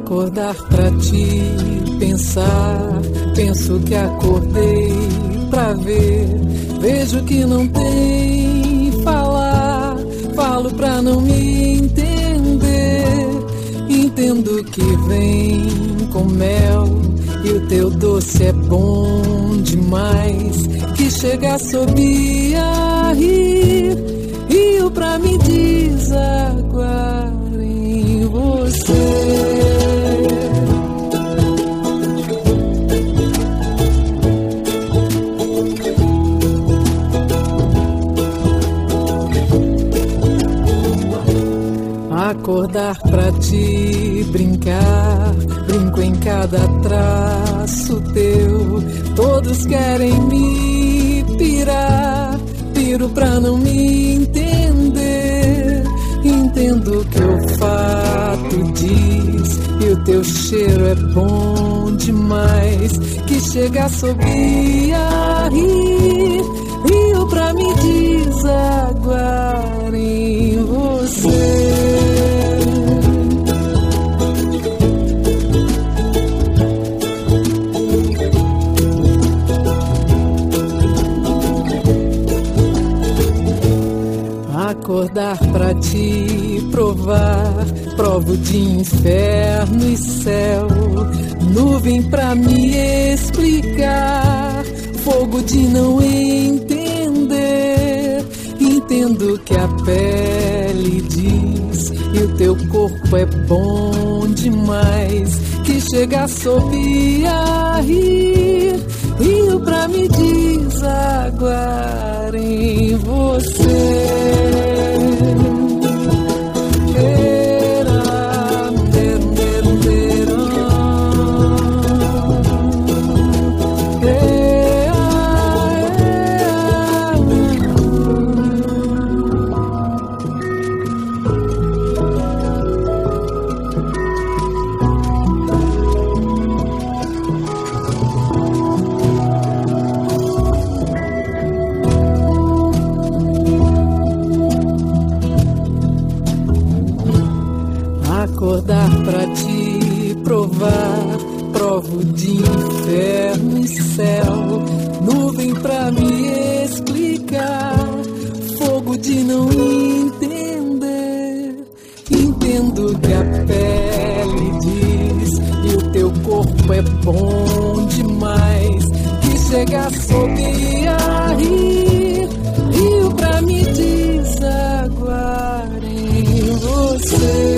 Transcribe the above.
Acordar pra te pensar, penso que acordei pra ver, vejo que não tem falar, falo pra não me entender, entendo que vem com mel e o teu doce é bom demais, que chega a subir a rir, rio pra me desaguar em você. Acordar pra te brincar, brinco em cada traço teu. Todos querem me pirar, piro pra não me entender. Entendo que o fato diz, e o teu cheiro é bom demais, que chega a subir a rir, rio pra me desaguar em você. Acordar pra te provar, provo de inferno e céu, nuvem pra me explicar, fogo de não entender. Entendo que a pele diz, e o teu corpo é bom demais, que chega a subir a rir, rio pra me desaguar em você. Acordar pra te provar, provo de inferno e céu, nuvem pra me explicar, fogo de não entender. Entendo que a pele diz, e o teu corpo é bom demais, que chega a subir a rir, rio pra me desaguar em você.